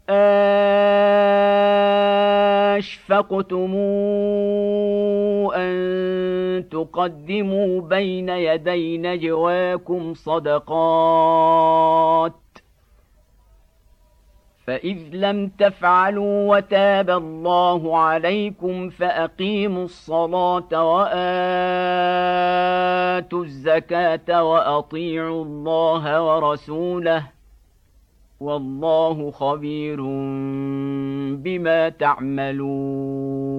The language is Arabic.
أَشْفَقْتُمْ أَن تُقَدِّمُوا بَيْنَ يَدَيْ نَجْوَاكُمْ صَدَقَاتٍ فَإِذْ لَمْ تَفْعَلُوا وَتَابَ اللَّهُ عَلَيْكُمْ فَأَقِيمُوا الصَّلَاةَ وَآتُوا الزَّكَاةَ وَأَطِيعُوا اللَّهَ وَرَسُولَهُ وَاللَّهُ خَبِيرٌ بِمَا تَعْمَلُونَ